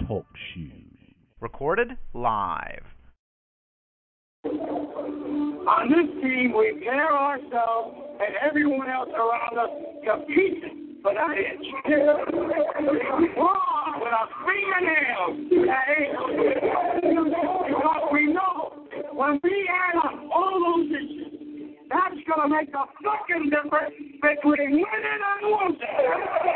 Talk Shoes. Recorded live. On this team, we tear ourselves and everyone else around us to pieces for that inch. We claw with our fingernails to that inch. Because we know when we add up all those inches, that's going to make a fucking difference between winning and losing.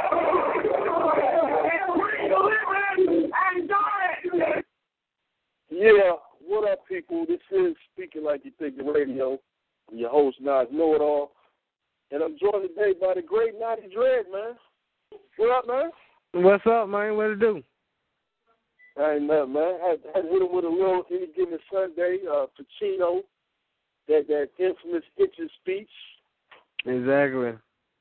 And we live and die. Yeah, what up, people? This is Speaking Like You Think the Radio. I'm your host, Nas Know-It-All. And I'm joined today by the great Naughty Dread, man. What up, man? What's up, man? What it do? Ain't nothing, man. I had hit him with a little Any Given Sunday, Pacino, that infamous Itches speech. Exactly.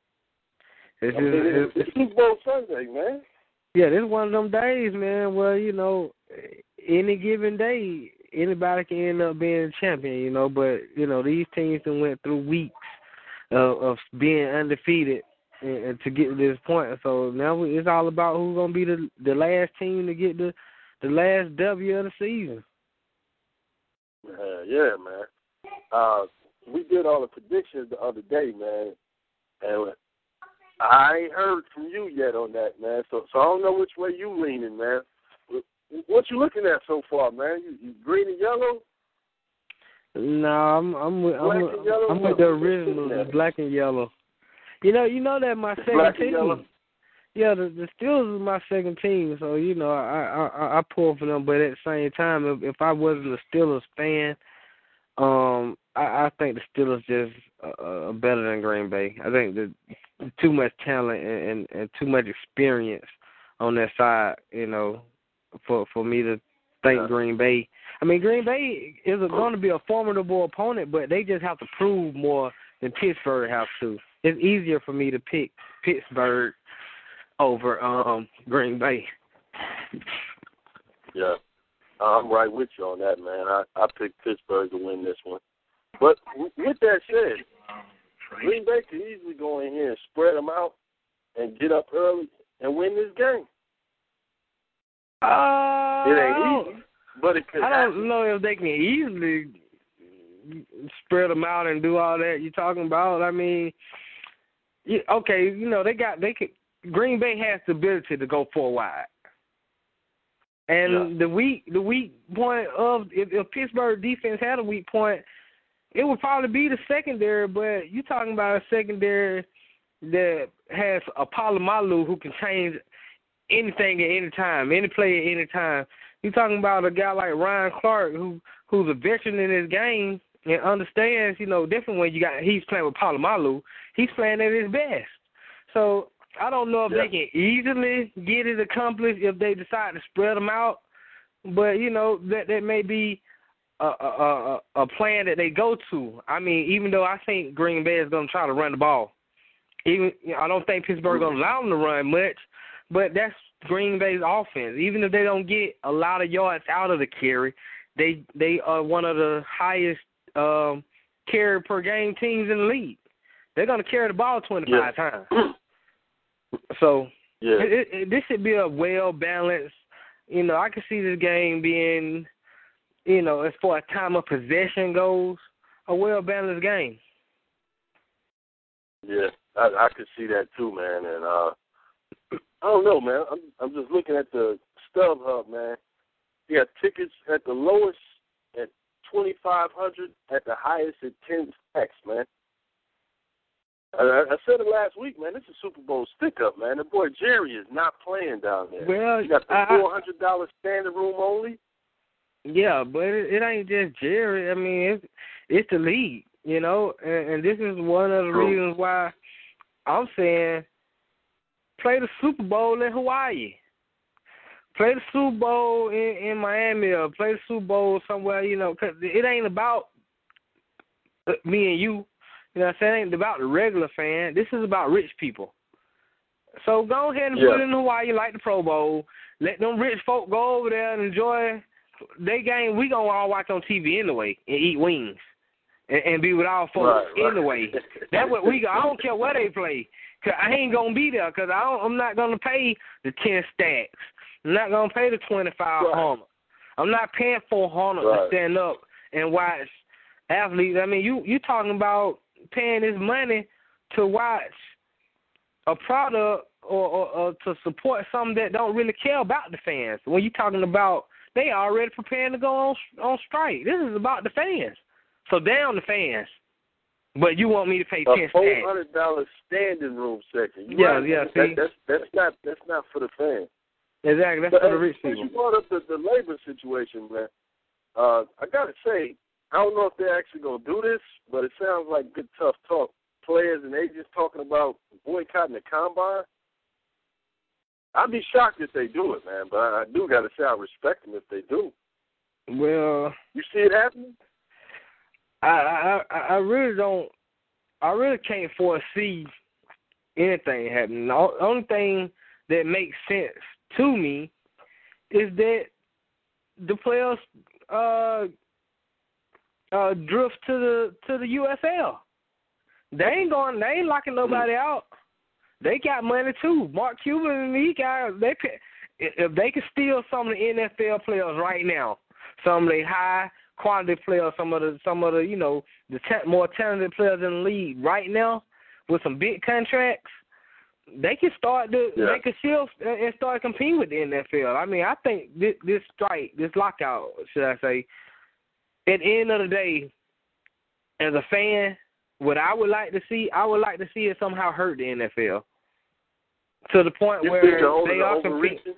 It's Super Bowl Sunday, man. Yeah, this is one of them days, man, where, you know, any given day, anybody can end up being a champion, you know, but, you know, these teams that went through weeks of being undefeated and to get to this point. So now it's all about who's going to be the last team to get the last W of the season. Yeah, man. We did all the predictions the other day, man, and I ain't heard from you yet on that, man. So I don't know which way you leaning, man. What you looking at so far, man? You green and yellow? No, I'm with the original, the black and yellow. You know that my second team. Yeah, the Steelers is my second team, so you know I pull for them. But at the same time, if I wasn't a Steelers fan, I think the Steelers just are better than Green Bay. I think that too much talent and too much experience on that side, you know, for me to think Green Bay. I mean, Green Bay is going to be a formidable opponent, but they just have to prove more than Pittsburgh has to. It's easier for me to pick Pittsburgh over Green Bay. Yeah, I'm right with you on that, man. I picked Pittsburgh to win this one. But with that said, Green Bay can easily go in here and spread them out and get up early and win this game. It ain't easy, but it could happen. I don't know if they can easily spread them out and do all that you're talking about. I mean, okay, you know, Green Bay has the ability to go 4 wide. And the weak point of if Pittsburgh defense had a weak point, it would probably be the secondary, but you're talking about a secondary that has a Polamalu who can change anything at any time, any play at any time. You're talking about a guy like Ryan Clark who's a veteran in his game and understands, you know, different when he's playing with Polamalu. He's playing at his best. So I don't know if they can easily get it accomplished if they decide to spread them out, but, you know, that may be a plan that they go to. I mean, even though I think Green Bay is going to try to run the ball. I don't think Pittsburgh is going to allow them to run much, but that's Green Bay's offense. Even if they don't get a lot of yards out of the carry, they are one of the highest carry per game teams in the league. They're going to carry the ball 25 times. So this should be a well-balanced, you know, I can see this game being, you know, as far as time of possession goes, a well-balanced game. Yeah, I could see that too, man. And I don't know, man. I'm just looking at the StubHub, man. You got tickets at the lowest at $2,500, at the highest at 10 stacks, man. I said it last week, man. This is Super Bowl stick-up, man. The boy Jerry is not playing down there. Well, you got the $400 standing room only. Yeah, but it ain't just Jerry. I mean, it's the league, you know, and this is one of the reasons why I'm saying play the Super Bowl in Hawaii. Play the Super Bowl in Miami or play the Super Bowl somewhere, you know, because it ain't about me and you. You know what I'm saying? It ain't about the regular fan. This is about rich people. So go ahead and put it in Hawaii like the Pro Bowl. Let them rich folk go over there and enjoy their game. We going to all watch on TV anyway and eat wings and be with our folks anyway. That's what we got. I don't care where they play. Cause I ain't going to be there because I'm not going to pay the 10 stacks I'm not gonna pay the $2,500. I'm not paying $400 to stand up and watch athletes. I mean, you talking about paying this money to watch a product or to support something that don't really care about the fans. When you talking about they already preparing to go on strike. This is about the fans. So down the fans. But you want me to pay $10. $400 standing room section. See, that's not for the fans. Exactly, that's for the rich people. You brought up the labor situation, man. I gotta say, I don't know if they're actually gonna do this, but it sounds like good tough talk. Players and agents talking about boycotting the combine. I'd be shocked if they do it, man. But I do gotta say I respect them if they do. Well, you see it happening? I really don't. I really can't foresee anything happening. The only thing that makes sense to me is that the players drift to the USL. They ain't locking nobody out. They got money too. Mark Cuban and these guys, if they can steal some of the NFL players right now, some of the high quality players, some of the more talented players in the league right now with some big contracts, they can start to make a shift and start competing with the NFL. I mean, I think this strike, this lockout, should I say, at the end of the day, as a fan, what I would like to see it somehow hurt the NFL to the point where they are competing.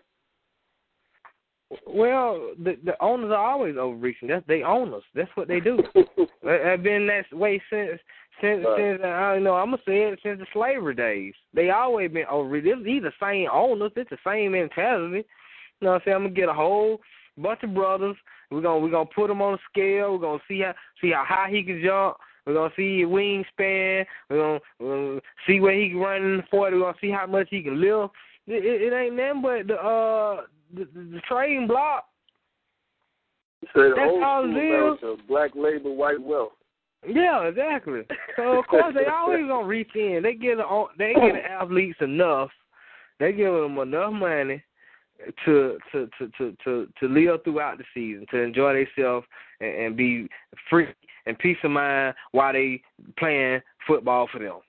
Well, the owners are always overreaching. They owners. That's what they do. I've been that way since I'm gonna say it since the slavery days. They always been overreaching. These the same owners. It's the same mentality. You know what I'm saying? I'm gonna get a whole bunch of brothers. We're gonna put them on a scale. We're gonna see how high he can jump. We're going to see his wingspan. We're going to see where he can run in the 40. We're going to see how much he can lift. It ain't nothing but the trading block. That's all it is. Black labor, white wealth. Yeah, exactly. So, of course, they always going to reach in. They give the athletes enough. They give them enough money to live throughout the season, to enjoy themselves and be free and peace of mind while they playing football for them.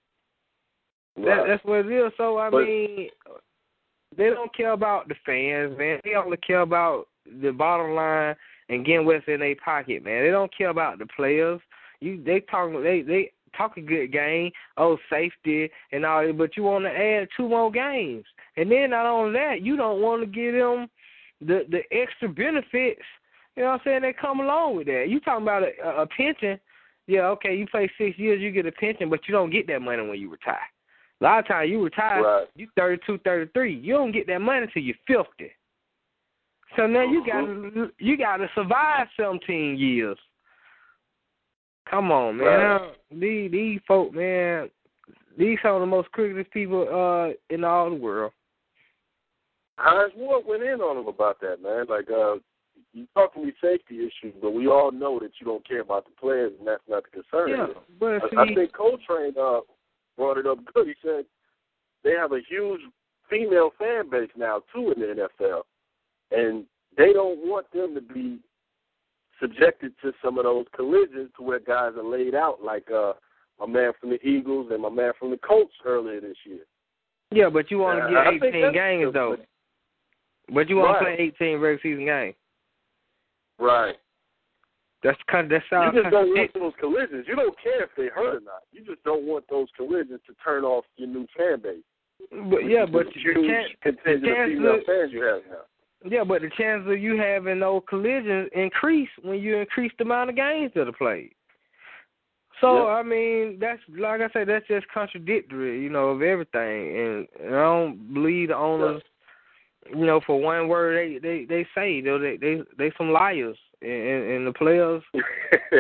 Right. That's what it is. So, I mean, they don't care about the fans, man. They only care about the bottom line and getting what's in their pocket, man. They don't care about the players. They talk a good game, safety and all that, but you want to add 2 more games. And then not only that, you don't want to give them the extra benefits. You know what I'm saying? They come along with that. You talking about a pension. Yeah, okay, you play 6 years, you get a pension, but you don't get that money when you retire. A lot of times you retire, you 32, 33. You don't get that money until you're 50. So now you got to survive 17 years. Come on, man. Right. These folk, man, these some of the most crookedest people in all the world. Hines Ward went in on him about that, man. Like, you talk to me safety issues, but we all know that you don't care about the players, and that's not the concern. Yeah, but I think Coltrane brought it up good. He said they have a huge female fan base now, too, in the NFL, and they don't want them to be subjected to some of those collisions to where guys are laid out, like my man from the Eagles and my man from the Colts earlier this year. Yeah, but you want to get 18 games, though. But you want to play 18 regular season games. Right. That's how you just don't want those collisions. You don't care if they hurt or not. You just don't want those collisions to turn off your new fan base. But the female fans you have now. Yeah, but the chances of you having those collisions increase when you increase the amount of games that are played. So, I mean, that's, like I said, that's just contradictory, of everything. And I don't believe the owners, for one word they say, they some liars. And the players, and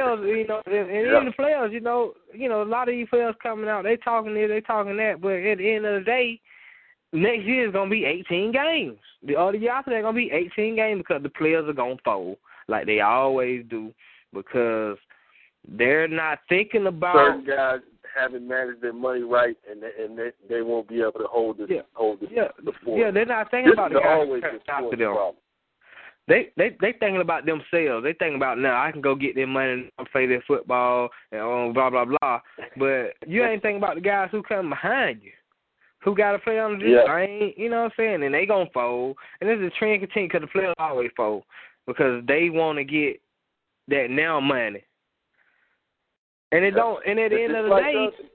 even the players, a lot of these players coming out, they talking this, they talking that, but at the end of the day, next year is going to be 18 games. The other year after that going to be 18 games because the players are going to fold like they always do because they're not thinking about... Certain guys haven't managed their money right, and they won't be able to hold this. Yeah, they're not thinking about the guys who talk to them. Problem. They thinking about themselves. They thinking about, now I can go get their money and play their football and blah blah blah. But you ain't thinking about the guys who come behind you, who got to play on this thing. You know what I'm saying? And they gonna fold. And this is a trend continue because the players always fold because they want to get that now money. And it don't. And at the end of the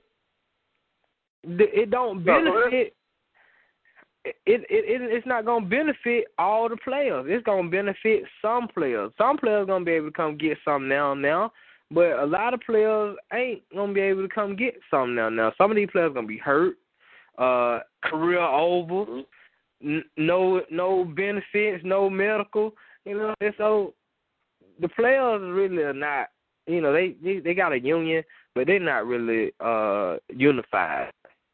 day, it don't benefit. It's not going to benefit all the players. It's going to benefit some players. Some players going to be able to come get some now, but a lot of players ain't going to be able to come get some now. Some of these players going to be hurt, career over, no benefits, no medical, you know. And so the players really are not, you know, they got a union, but they're not really unified.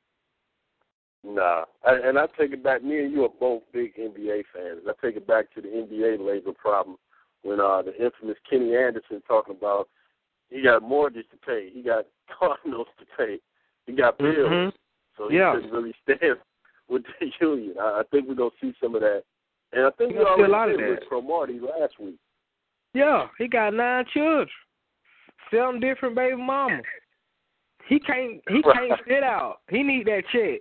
Nah, and I take it back. Me and you are both big NBA fans. I take it back to the NBA labor problem when the infamous Kenny Anderson talking about he got mortgage to pay, he got car notes to pay, he got bills, so he couldn't really stand with the union. I think we're gonna see some of that, and I think we already did with Cromartie last week. Yeah, he got 9 children, 7 different baby mamas. He can't sit out. He need that check.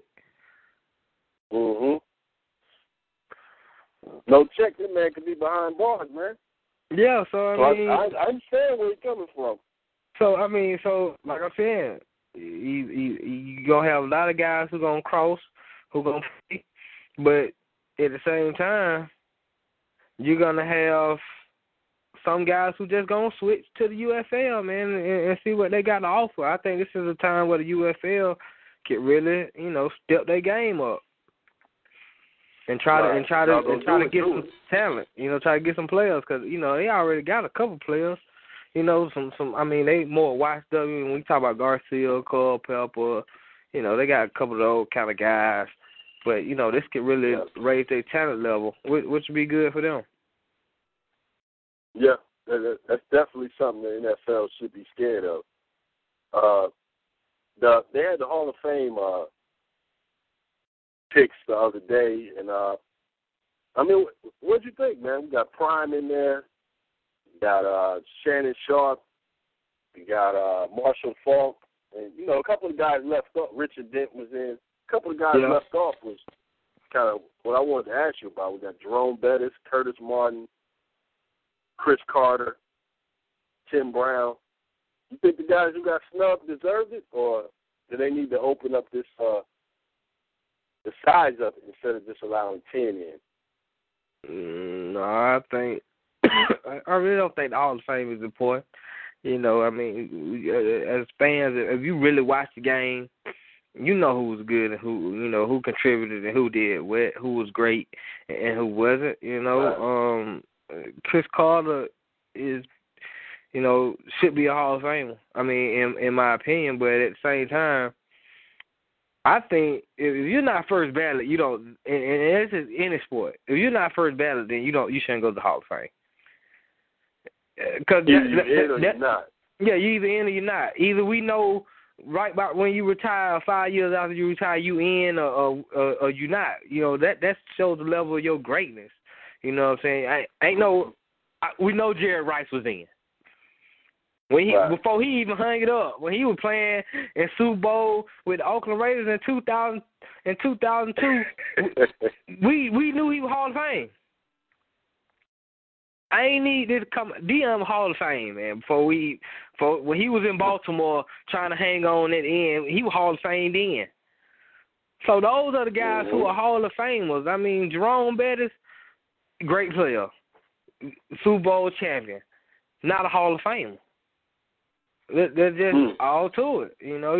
No check, that man could be behind bars, man. Yeah, so I mean, I understand where he's coming from. So I mean, like I said, you gonna have a lot of guys who gonna cross, who gonna play, but at the same time, you're gonna have some guys who just gonna switch to the UFL, man, and see what they got to offer. I think this is a time where the UFL can really, you know, step their game up. And try to get some talent, you know, try to get some players because, you know, they already got a couple players, you know, some. I mean, they more watched up. When we talk about Garcia, Culpepper, you know, they got a couple of those kind of guys. But, you know, this could really raise their talent level, which would be good for them. Yeah, that's definitely something the NFL should be scared of. They had the Hall of Fame picks the other day, and I mean, what'd you think, man? We got Prime in there, we got Shannon Sharp, we got Marshall Faulk, and you know, a couple of guys left off. Richard Dent was in. A couple of guys left off was kind of what I wanted to ask you about. We got Jerome Bettis, Curtis Martin, Chris Carter, Tim Brown. You think the guys who got snubbed deserved it, or do they need to open up this the size of it instead of just allowing 10 in? No, I think I really don't think the Hall of Fame is important. You know, I mean, as fans, if you really watch the game, you know who was good and who contributed and who did what, who was great and who wasn't. You know, Chris Carter is, you know, should be a Hall of Famer. I mean, in my opinion, but at the same time, I think if you're not first ballot, you don't. And this is any sport. If you're not first ballot, then you shouldn't go to the Hall of Fame. Because you're not. Yeah, you either in or you're not. Either we know right about when you retire, 5 years after you retire, you in or you not. You know that shows the level of your greatness. You know what I'm saying? We know Jerry Rice was in. Before he even hung it up, when he was playing in Super Bowl with the Oakland Raiders in 2002, we knew he was Hall of Fame. I ain't need this to come. Deion Hall of Fame, man. When he was in Baltimore trying to hang on at the end, he was Hall of Fame then. So those are the guys who are Hall of Famers. I mean, Jerome Bettis, great player, Super Bowl champion, not a Hall of Famer. They're just all to it, you know.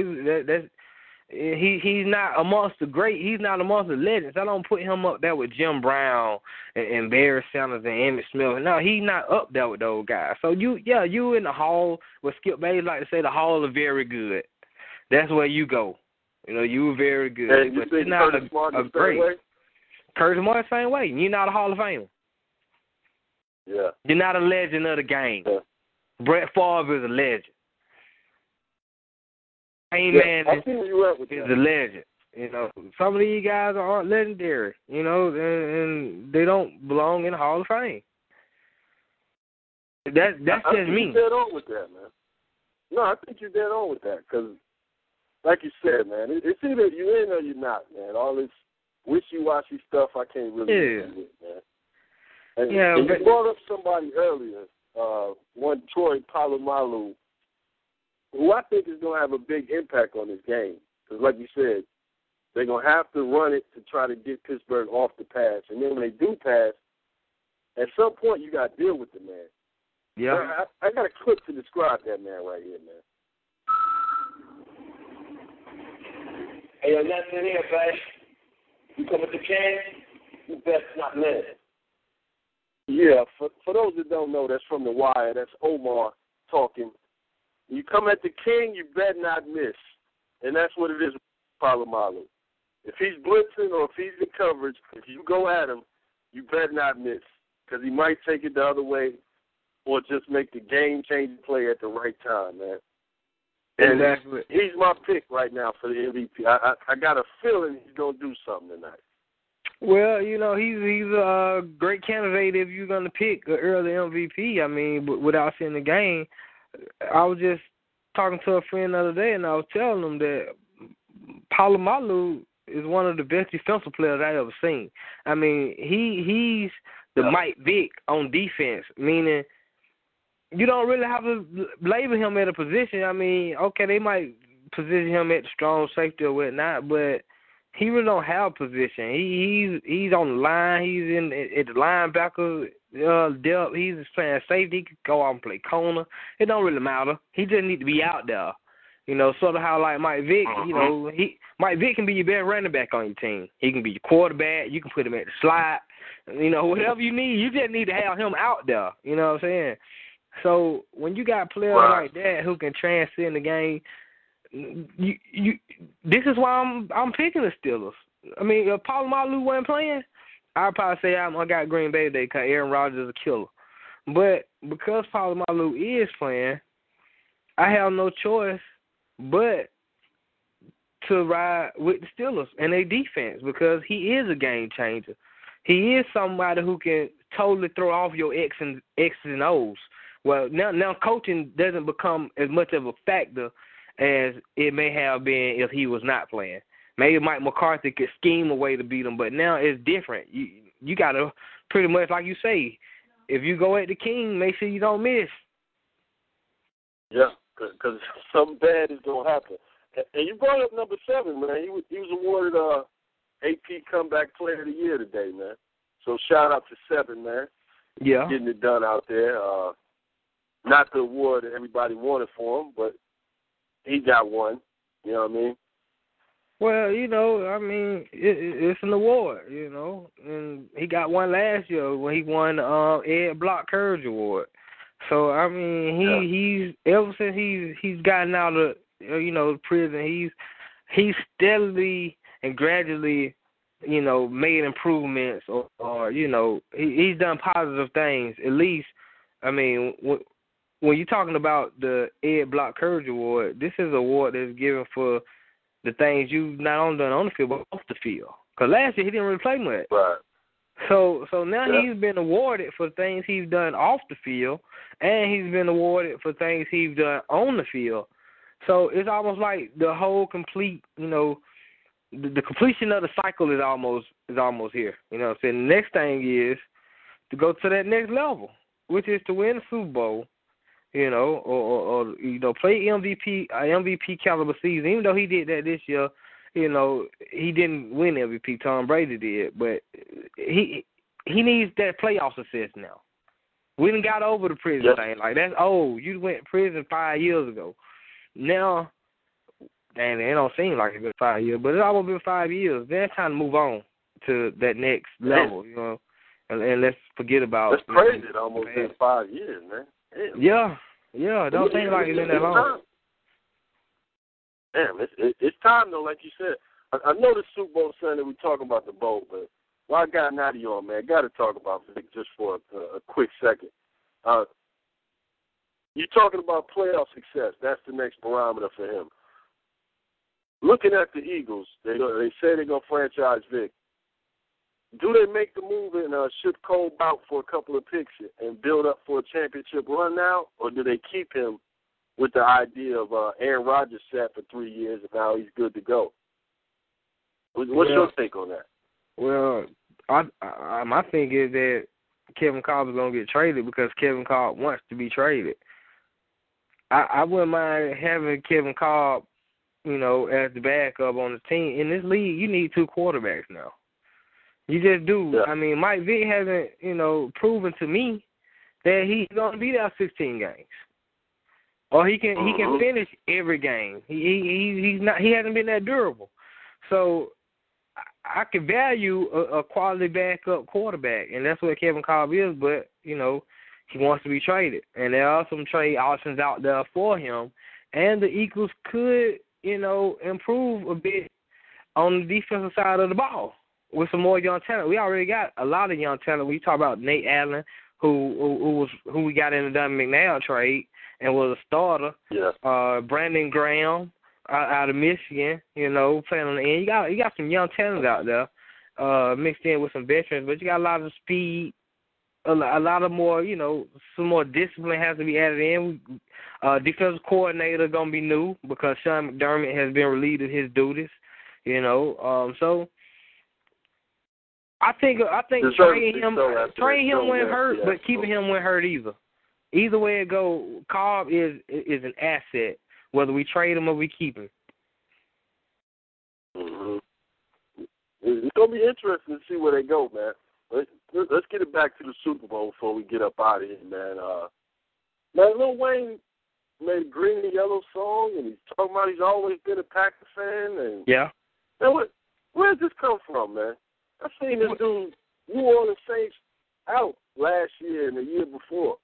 He's not amongst the great. He's not amongst the legends. I don't put him up there with Jim Brown and Barry Sanders and Emmitt Smith. No, he's not up there with those guys. So you in the hall. What Skip Bayless like to say, the hall of very good. That's where you go. You know, you were very good. And you but think you're not Curtis Martin a great. Way? Curtis Martin same way. You're not a Hall of Famer. Yeah. You're not a legend of the game. Yeah. Brett Favre is a legend. Peyton Manning I see where you at with is that. a legend. You know, some of these guys aren't legendary. You know, and they don't belong in the Hall of Fame. That's I just me. think you're dead on with that, man. No, I think you're dead on with that because, like you said, man, it's either you're in or you're not, man. All this wishy-washy stuff I can't really agree with, man. And you brought up somebody earlier, one Troy Polamalu, who I think is going to have a big impact on this game. Because like you said, they're going to have to run it to try to get Pittsburgh off the pass. And then when they do pass, at some point you got to deal with the man. Yeah. I got a clip to describe that man right here, man. Hey, yo, nothing in here, babe. You come with the can, you best not miss. Yeah, for those that don't know, that's from The Wire. That's Omar talking. You come at the king, you better not miss. And that's what it is with Polamalu. If he's blitzing or if he's in coverage, if you go at him, you better not miss. Because he might take it the other way or just make the game-changing play at the right time, man. And exactly. He's my pick right now for the MVP. I got a feeling he's going to do something tonight. Well, you know, he's a great candidate if you're going to pick an early MVP. I mean, without seeing the game. I was just talking to a friend the other day, and I was telling him that Polamalu is one of the best defensive players I ever seen. I mean, he's the Mike Vick on defense, meaning you don't really have to label him at a position. I mean, okay, they might position him at the strong safety or whatnot, but he really don't have a position. He's on the line. He's at the linebacker depth. He's playing safety. He could go out and play corner. It don't really matter. He just need to be out there. You know, sort of how like Mike Vick. You know, Mike Vick can be your best running back on your team. He can be your quarterback. You can put him at the slot. You know, whatever you need. You just need to have him out there. You know what I'm saying? So when you got players like that who can transcend the game, this is why I'm picking the Steelers. I mean, if Polamalu wasn't playing, I'd probably say I got Green Bay today because Aaron Rodgers is a killer. But because Polamalu is playing, I have no choice but to ride with the Steelers and their defense because he is a game changer. He is somebody who can totally throw off your X's and O's. Well, now coaching doesn't become as much of a factor as it may have been if he was not playing. Maybe Mike McCarthy could scheme a way to beat him, but now it's different. You got to pretty much, like you say, if you go at the king, make sure you don't miss. Yeah, because something bad is going to happen. And you brought up number 7, man. He was awarded AP Comeback Player of the Year today, man. So shout out to 7, man. Yeah. Getting it done out there. Not the award that everybody wanted for him, but he got one. You know what I mean? Well, you know, I mean, it's an award, you know, and he got one last year when he won Ed Block Courage Award. So I mean, he's ever since he's gotten out of prison, he's steadily and gradually, you know, made improvements or you know, he's done positive things. At least, I mean, when you're talking about the Ed Block Courage Award, this is an award that's given for the things you've not only done on the field, but off the field. Because last year he didn't really play much. Right. So now he's been awarded for things he's done off the field, and he's been awarded for things he's done on the field. So it's almost like the whole complete, you know, the completion of the cycle is almost here. You know what I'm saying? The next thing is to go to that next level, which is to win the Super Bowl. You know, or you know, play MVP caliber season. Even though he did that this year, you know, he didn't win MVP. Tom Brady did, but he needs that playoff success now. We done got over the prison thing. Like that's you went to prison 5 years ago. Now, and it don't seem like it's been 5 years, but it's almost been 5 years. Then it's time to move on to that next level. You know, and let's forget about. That's crazy. It almost been 5 years, man. Yeah. Don't seem like it's been that long. Damn, it's time though, like you said. I know the Super Bowl Sunday we talking about the bowl, but while I got Natty on, man, got to talk about Vic just for a quick second. You're talking about playoff success. That's the next barometer for him. looking at the Eagles, they say they're going to franchise Vic. Do they make the move and ship Cole out for a couple of picks and build up for a championship run now, or do they keep him with the idea of Aaron Rodgers sat for 3 years and now he's good to go? What's your take on that? Well, my thing is that Kevin Kolb is going to get traded because Kevin Kolb wants to be traded. I wouldn't mind having Kevin Kolb, you know, as the backup on the team. In this league, you need 2 quarterbacks now. You just do. Yeah. I mean, Mike Vick hasn't, you know, proven to me that he's going to be there 16 games. Or he can finish every game. He hasn't been that durable. So I can value a quality backup quarterback, and that's what Kevin Kolb is. But you know, he wants to be traded, and there are some trade options out there for him. And the Eagles could, you know, improve a bit on the defensive side of the ball with some more young talent. We already got a lot of young talent. We talk about Nate Allen, who we got in the Donovan McNabb trade and was a starter. Yeah. Brandon Graham out of Michigan, you know, playing on the end. You got some young talent out there, mixed in with some veterans, but you got a lot of speed, a lot of more, you know, some more discipline has to be added in. Defensive coordinator gonna be new because Sean McDermott has been relieved of his duties, you know. So I think trading him wouldn't hurt, but keeping him wouldn't hurt either. Either way it go, Kolb is an asset, whether we trade him or we keep him. Mm-hmm. It's going to be interesting to see where they go, man. Let's get it back to the Super Bowl before we get up out of here, man. Lil Wayne made a Green and Yellow song, and he's talking about he's always been a Packer fan. And yeah. Man, where did this come from, man? I seen this dude, New Orleans Saints, out last year and the year before.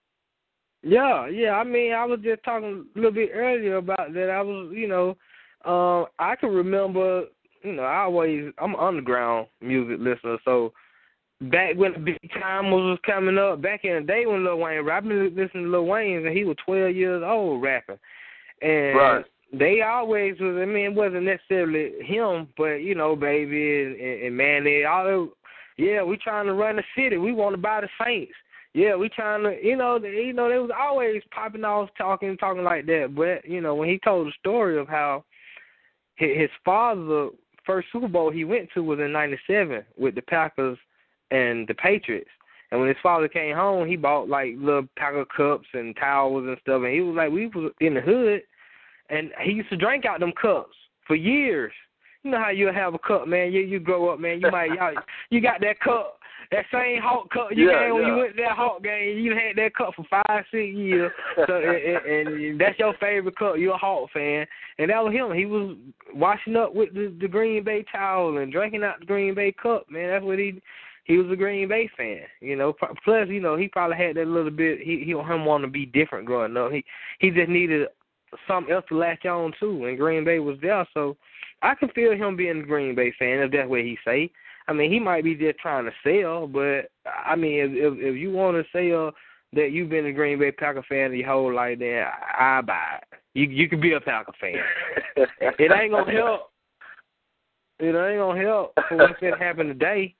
Yeah. I mean, I was just talking a little bit earlier about that. I was, you know, I can remember, you know, I'm an underground music listener, so back when the big time was coming up, back in the day when Lil Wayne rapped, I've been listening to Lil Wayne, and he was 12 years old rapping. And right. They always was, I mean, it wasn't necessarily him, but, you know, Baby and Manny, we trying to run the city. We want to buy the Saints. Yeah, we trying to, they was always popping off, talking like that. But, you know, when he told the story of how his father's first Super Bowl he went to was in 97 with the Packers and the Patriots. And when his father came home, he bought, like, little Packer cups and towels and stuff. And he was like, we was in the hood, and he used to drink out them cups for years. You know how you have a cup, man. You grow up, man. You got that cup, that same Hawk cup you had when you went to that Hawk game. You had that cup for 5-6 years. So and that's your favorite cup. You're a Hawk fan. And that was him. He was washing up with the Green Bay towel and drinking out the Green Bay cup, man. That's what he was a Green Bay fan, you know. Plus, you know, he probably had that little bit. Him wanting to be different growing up. He just needed something else to latch on to, and Green Bay was there. So I can feel him being a Green Bay fan if that's what he say. I mean, he might be just trying to sell, but I mean, if you want to sell that you've been a Green Bay Packer fan your whole life, then I buy it. You could be a Packer fan. It ain't gonna help. It ain't gonna help for what's gonna happen today.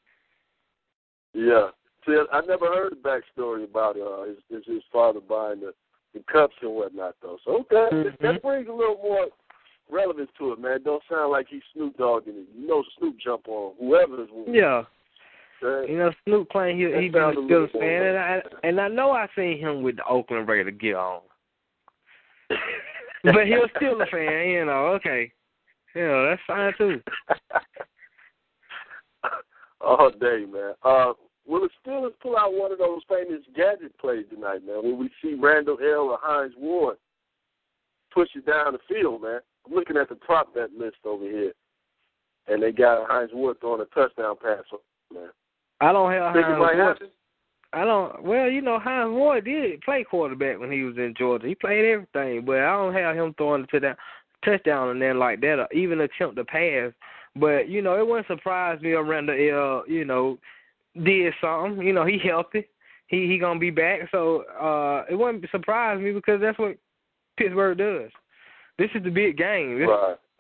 Yeah. See, I never heard the backstory about his father buying the cups and whatnot, though. So, okay, that brings a little more relevance to it, man. Don't sound like he's Snoop Dogging it. You know Snoop jump on whoever's winning. Yeah. You know, Snoop claimed he been a Steelers fan, and I know I seen him with the Oakland Raiders get on. But he was still a fan, you know, okay. Yeah, that's fine, too. All day, man. Will the Steelers pull out one of those famous gadget plays tonight, man? Will we see Randall Hill or Hines Ward push it down the field, man? I'm looking at the prop bet list over here, and they got Hines Ward throwing a touchdown pass, man. I don't have Think Hines it might Ward. happen? Well, you know, Hines Ward did play quarterback when he was in Georgia. He played everything, but I don't have him throwing it to that touchdown and then like that, or even attempt to pass. But, you know, it wouldn't surprise me if Randall Hill, you know, did something. You know, he healthy. He gonna be back. So it wouldn't surprise me because that's what Pittsburgh does. This is the big game.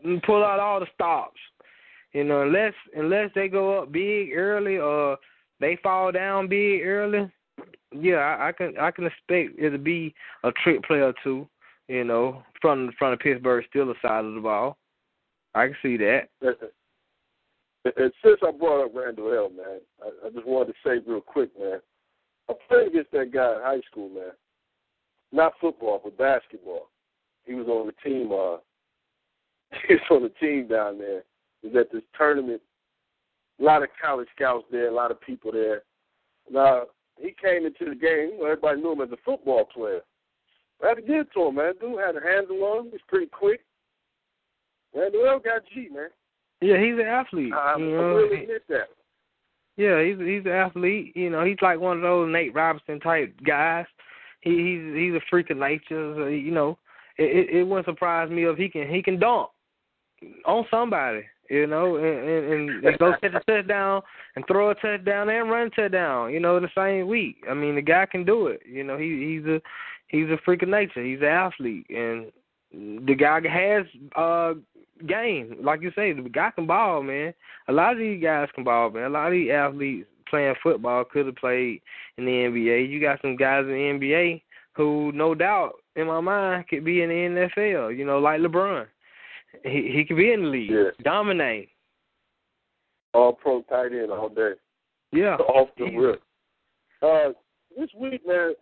pull out all the stops. You know, unless they go up big early or they fall down big early, yeah, I can expect it to be a trick play or two. You know, from the Pittsburgh Steelers side of the ball, I can see that. And since I brought up Randall L., man, I just wanted to say real quick, man, I played against that guy in high school, man. Not football, but basketball. He was on the team. He was on the team down there. He was at this tournament. A lot of college scouts there, a lot of people there. Now, he came into the game. Everybody knew him as a football player. I had to give it to him, man. Dude had a handle on him. He's pretty quick. Randall L. got G, man. Yeah, he's an athlete. I really admit that. Yeah, he's an athlete. You know, he's like one of those Nate Robinson type guys. He's a freak of nature. So, you know, it wouldn't surprise me if he can dunk on somebody. You know, and go catch a touchdown and throw a touchdown and run a touchdown. You know, in the same week. I mean, the guy can do it. You know, he's a freak of nature. He's an athlete, and the guy has game. Like you say, the guy can ball, man. A lot of these guys can ball, man. A lot of these athletes playing football could have played in the NBA. You got some guys in the NBA who, no doubt, in my mind, could be in the NFL. You know, like LeBron. He could be in the league, dominate. All pro tight end all day. Yeah. Off the rip. This week, man,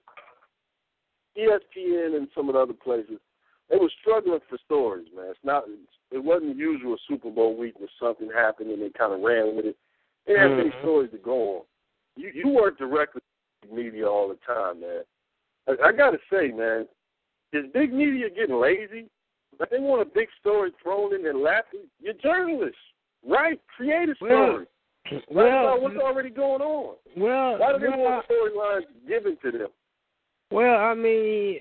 ESPN and some of the other places, they were struggling for stories, man. It wasn't the usual Super Bowl week where something happened and they kind of ran with it. They had many stories to go on. You work directly with media all the time, man. I got to say, man, is big media getting lazy? Like they want a big story thrown in and laughing. You're journalists, right? Create a story. About what's already going on. Why do they want storylines given to them? Well, I mean,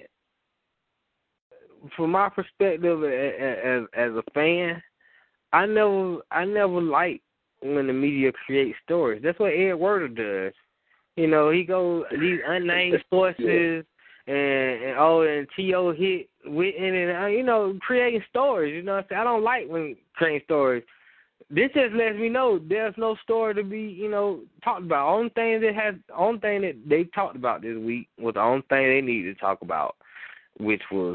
from my perspective as a fan, I never like when the media creates stories. That's what Ed Werder does. You know, he goes these unnamed sources and T.O. hit Witten and you know, creating stories. You know what I'm saying? I don't like when creating stories. This just lets me know there's no story to be, you know, talked about. Only thing that they talked about this week was the only thing they needed to talk about, which was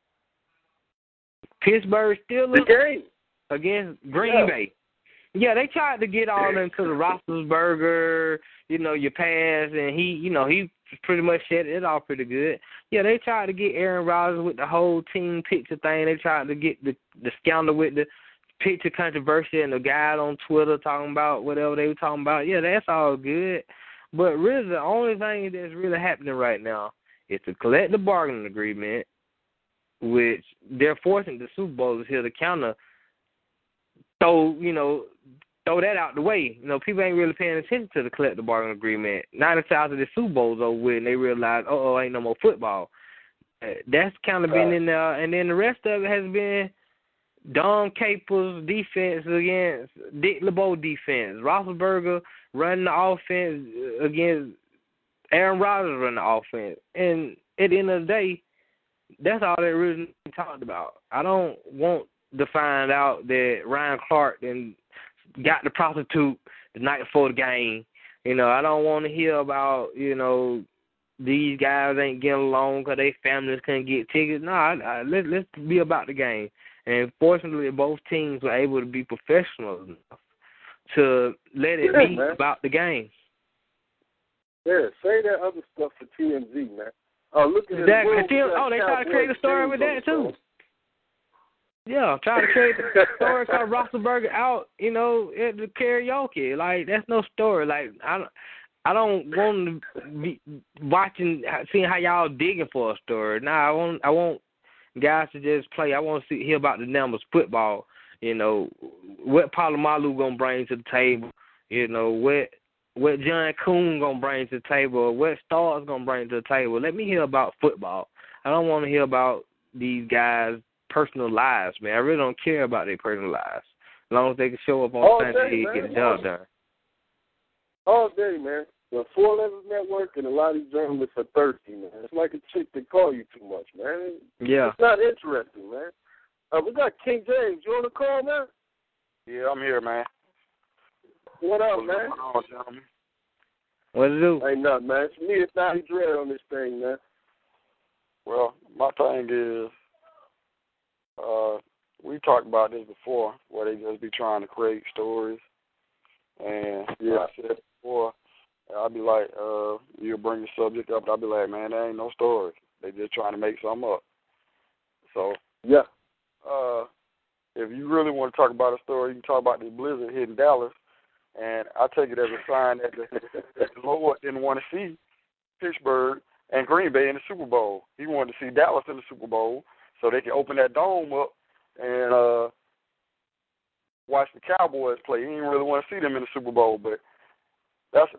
Pittsburgh Steelers against Green Bay. Yeah, they tried to get all into the Roethlisberger, you know, your pass, and he pretty much set it off pretty good. Yeah, they tried to get Aaron Rodgers with the whole team picture thing. They tried to get the scandal with the picture controversy and the guy on Twitter talking about whatever they were talking about. Yeah, that's all good. But really, the only thing that's really happening right now is to collect the bargaining agreement, which they're forcing the Super Bowl here to counter. Throw that out the way. You know, people ain't really paying attention to the collective bargaining agreement. 9 times of the Super Bowl's over with, and they realize, ain't no more football. That's kind of been in there. And then the rest of it has been Don Capers' defense against Dick LeBeau defense. Roethlisberger running the offense against Aaron Rodgers running the offense. And at the end of the day, that's all they really talked about. I don't want to find out that Ryan Clark and got the prostitute the night before the game. You know, I don't want to hear about, you know, these guys ain't getting along because their families couldn't get tickets. No, let's be about the game. And fortunately, both teams were able to be professional enough to let it be about the game. Yeah, say that other stuff for TMZ, man. Look at they try to create a story with that, too. Yeah, try to create a story called Roethlisberger out, you know, at the karaoke. Like, that's no story. Like, I don't want to be seeing how y'all digging for a story. Nah, I want guys to just play. I want to hear about the numbers, football. You know, what Palomalu gonna bring to the table. You know, what John Kuhn gonna bring to the table, or what Stars gonna bring to the table. Let me hear about football. I don't want to hear about these guys' personal lives, man. I really don't care about their personal lives. As long as they can show up on Sunday and get the job done. All day, man. The 411 Network and a lot of these journalists are thirsty, man. It's like a chick that call you too much, man. Yeah. It's not interesting, man. We got King James. You on the call, man? Yeah, I'm here, man. What up, man? What's going on, gentlemen? What to do? Ain't nothing, man. It's me. It's not Dread on this thing, man. Well, my thing is, we talked about this before, where they just be trying to create stories. And Yeah. I said before, I'll be like, you'll bring the subject up, and I'll be like, man, there ain't no story. They just trying to make something up. So, yeah. If you really want to talk about a story, you can talk about the blizzard hitting Dallas. And I take it as a sign that the Lord didn't want to see Pittsburgh and Green Bay in the Super Bowl. He wanted to see Dallas in the Super Bowl so they can open that dome up and watch the Cowboys play. He didn't really want to see them in the Super Bowl, but that's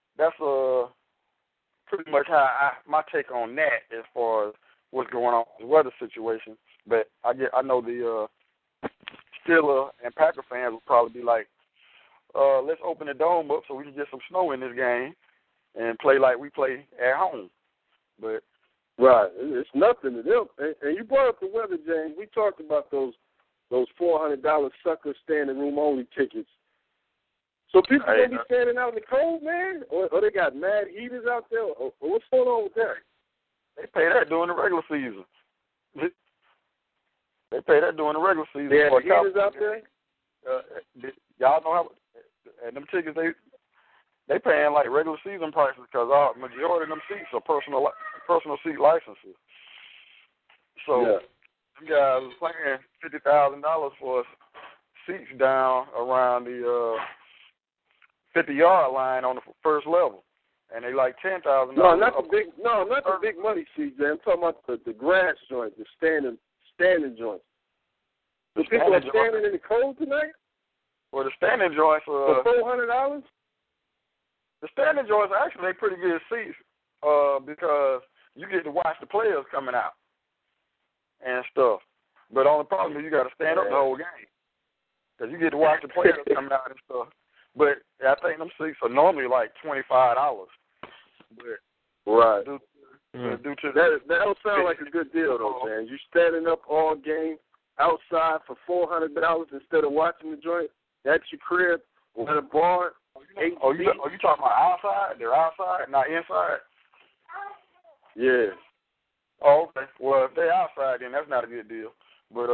pretty much my take on that as far as what's going on with the weather situation. But I know the Steelers and Packer fans will probably be like, let's open the dome up so we can get some snow in this game and play like we play at home. But right, it's nothing to them. And you brought up the weather, James. We talked about those $400 sucker standing room only tickets. So people gonna be standing out in the cold, man, or they got mad heaters out there, or what's going on with that? They pay that during the regular season. They pay that during the regular season. They have heaters out there. Y'all know how? And them tickets they paying like regular season prices because our majority of them seats are personal seat licenses. So them guys are paying $50,000 for seats down around the 50-yard line on the first level, and they like $10,000. No, not the big money seats. I'm talking about the grass joint, the standing joint. The people are standing in the cold tonight. Well, the standing joints for $400. The standing joints are actually pretty good seats because you get to watch the players coming out and stuff. But the only problem is you got to stand up the whole game because you get to watch the players coming out and stuff. But I think them seats are normally like $25. But right. Due to that don't sound like a good deal though, man. You standing up all game outside for $400 instead of watching the joint. That's your crib at a bar. You talking about outside? They're outside, not inside? Yeah. Oh, okay. Well, if they're outside, then that's not a good deal. But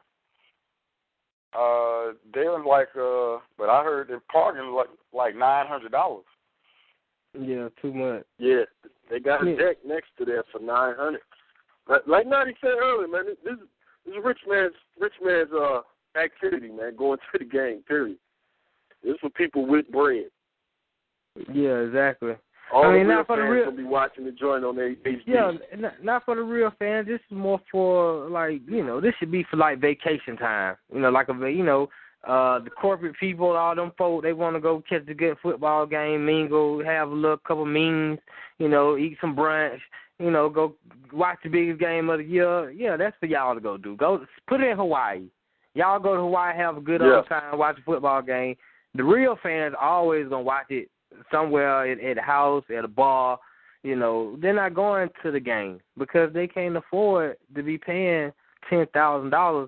they're like, but I heard they're parking like $900. Yeah, too much. Yeah, they got a deck next to there for $900. Like Nadi said earlier, man, this is rich man's activity, man. Going to the game, period. This is for people with bread. Yeah, exactly. All I mean, the real not for fans the real. will be watching the joint on their HD. Yeah, not for the real fans. This is more for this should be for like vacation time. The corporate people, all them folk, they want to go catch a good football game, mingle, have a little couple means, eat some brunch, go watch the biggest game of the year. Yeah, that's for y'all to go do. Go put it in Hawaii. Y'all go to Hawaii, have a good old time, watch a football game. The real fans are always gonna watch it somewhere at a house, at a bar. They're not going to the game because they can't afford to be paying $10,000,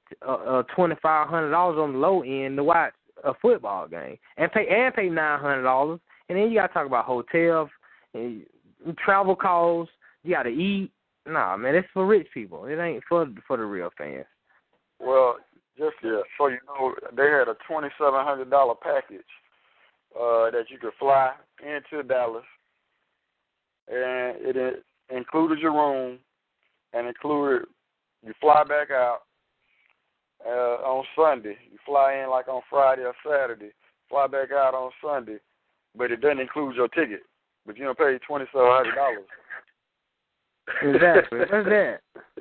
$2,500 on the low end to watch a football game and pay $900. And then you gotta talk about hotels, and travel costs. You gotta eat. Nah, man, it's for rich people. It ain't for the real fans. Well, just so you know, they had a $2,700 package that you could fly into Dallas, and it included your room and included you fly back out on Sunday. You fly in like on Friday or Saturday, fly back out on Sunday, but it doesn't include your ticket. But you don't pay $2,700. Exactly. What's that?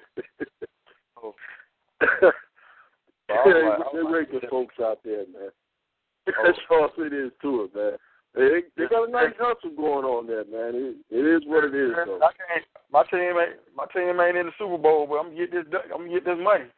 They rate the folks out there, man. That's all it is to it, man. They got a nice hustle going on there, man. It is what it is, though. My team ain't in the Super Bowl, but I'm gonna get this money.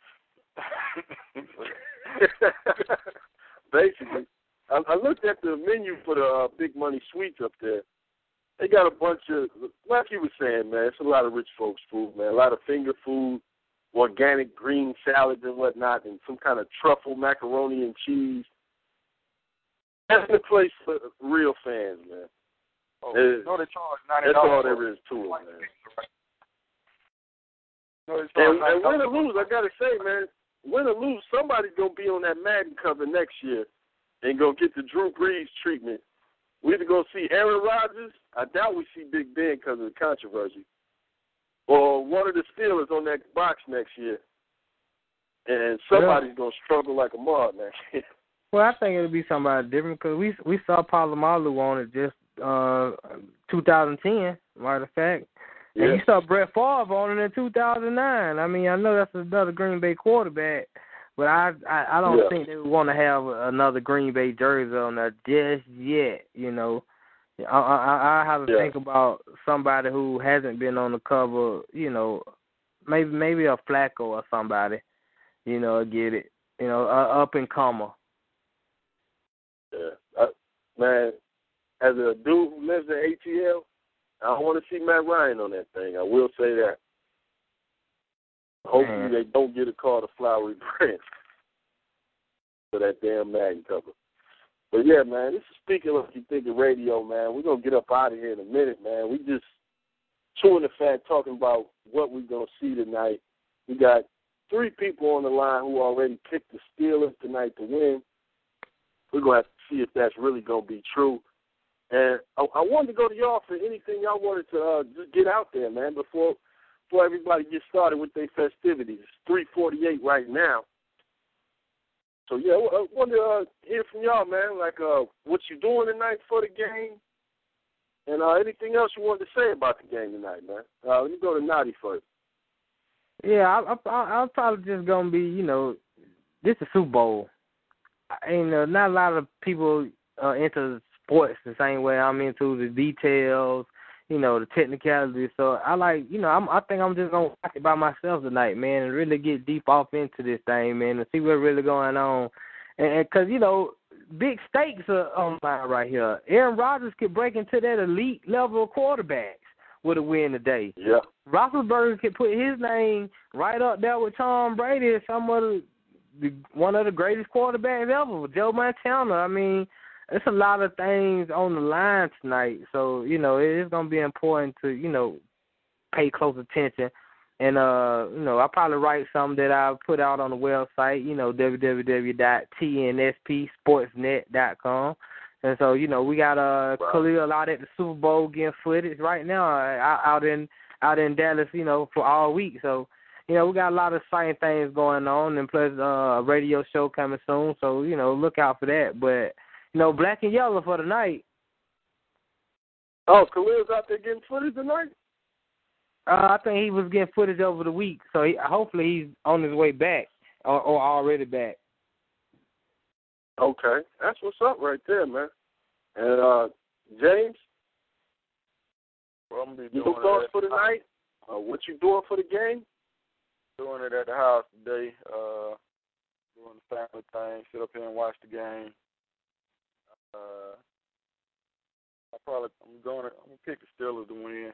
Basically, I looked at the menu for the big money suites up there. They got a bunch of, like you were saying, man, it's a lot of rich folks' food, man. A lot of finger food, organic green salads and whatnot, and some kind of truffle macaroni and cheese. That's the place for real fans, man. Oh, they charge $90. That's all there is to it, man. And win or lose, I gotta say, man, win or lose, somebody's gonna be on that Madden cover next year and gonna get the Drew Brees treatment. We either gonna see Aaron Rodgers. I doubt we see Big Ben because of the controversy, or one of the Steelers on that box next year. And somebody's gonna struggle like a mud next year. Well, I think it'll be somebody different because we saw Palomalu on it just 2010, matter of fact. Yeah. And you saw Brett Favre on it in 2009. I mean, I know that's another Green Bay quarterback, but I don't think they would want to have another Green Bay jersey on there just yet, you know. I have to think about somebody who hasn't been on the cover, you know, maybe a Flacco or somebody, you know, get it, you know, up and comer. Yeah. Man, as a dude who lives in ATL, I don't want to see Matt Ryan on that thing. I will say that. Hopefully they don't get a call to Flowery Branch for that damn Madden cover. But, yeah, man, this is Speaking Like You Think of Radio, man. We're going to get up out of here in a minute, man. We just chewing the fat talking about what we're going to see tonight. We got 3 people on the line who already picked the Steelers tonight to win. We're going to have to see if that's really going to be true. And I wanted to go to y'all for anything y'all wanted to just get out there, man, before everybody gets started with their festivities. It's 3:48 right now. So, yeah, I wanted to hear from y'all, man, like what you doing tonight for the game and anything else you wanted to say about the game tonight, man. Let me go to Nadi first. Yeah, I'm probably just going to be, you know, this is Super Bowl. Not a lot of people into sports the same way I'm into the details, you know, the technicalities. So I like, you know, I think I'm just gonna watch it by myself tonight, man, and really get deep off into this thing, man, and see what's really going on. And because, you know, big stakes are on line right here. Aaron Rodgers could break into that elite level of quarterbacks with a win today. Yeah. Roethlisberger could put his name right up there with Tom Brady as one of the greatest quarterbacks ever, Joe Montana. I mean, it's a lot of things on the line tonight. So, you know, it's going to be important to, you know, pay close attention. And, you know, I'll probably write something that I'll put out on the website, you know, www.tnspsportsnet.com. And so, you know, we got Khalil out at the Super Bowl getting footage right now out in Dallas, you know, for all week. So, you know, we got a lot of exciting things going on, and plus a radio show coming soon. So, you know, look out for that. But, you know, black and yellow for tonight. Oh, Khalil's out there getting footage tonight? I think he was getting footage over the week. So hopefully he's on his way back or already back. Okay. That's what's up right there, man. And, James? Well, I'm going to be you doing thoughts for tonight? What you doing for the game? Doing it at the house today. Doing the family thing. Sit up here and watch the game. I'm gonna pick the Steelers to win.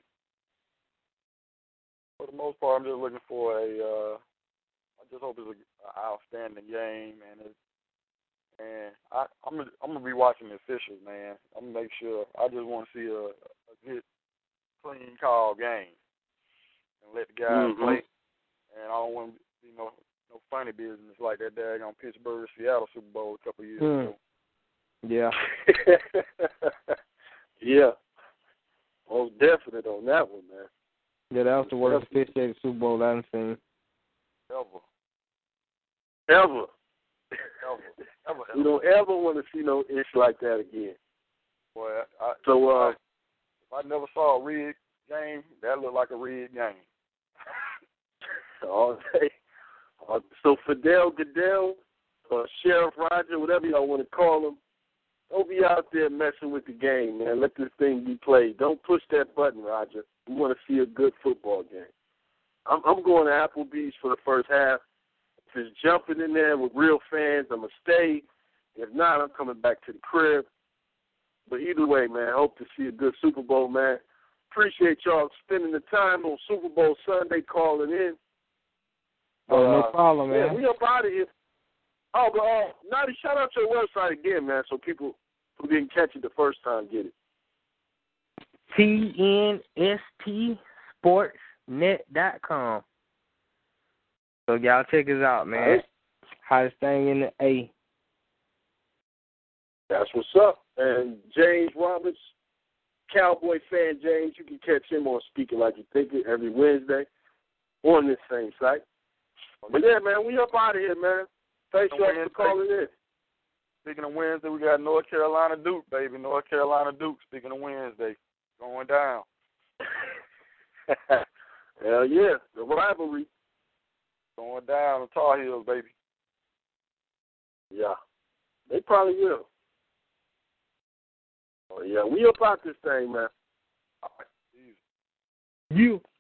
For the most part, I'm just looking for I just hope it's an outstanding game, and I'm gonna be watching the officials, man. I'm gonna make sure. I just want to see a good, clean call game and let the guys play. And I don't want to be no funny business like that daggone Pittsburgh Seattle Super Bowl a couple of years ago. Yeah. Yeah. Most definite on that one, man. Yeah, that was the worst officiated Super Bowl I've seen. Ever. We don't ever want to see no ish like that again. Boy, if I never saw a rigged game, that looked like a rigged game. All day. So Fidel Goodell, Sheriff Roger, whatever y'all want to call him, don't be out there messing with the game, man. Let this thing be played. Don't push that button, Roger. We want to see a good football game. I'm going to Applebee's for the first half. Just jumping in there with real fans. I'm going to stay. If not, I'm coming back to the crib. But either way, man, I hope to see a good Super Bowl, man. Appreciate y'all spending the time on Super Bowl Sunday calling in. No problem, man. Yeah, we up out of here. Oh, but Nadi, shout out your website again, man, so people who didn't catch it the first time get it. TNSTsportsnet.com. So y'all check us out, man. Right. Hottest thing in the A. That's what's up. And James Roberts, Cowboy fan James, you can catch him on Speaking Like You Think It every Wednesday on this same site. But yeah, man, we up out of here, man. Thanks y'all for calling in. Speaking of Wednesday, we got North Carolina Duke, baby. North Carolina Duke, speaking of Wednesday, going down. Hell yeah, the rivalry. Going down, the Tar Heels, baby. Yeah, they probably will. Oh, yeah, we up out this thing, man. You.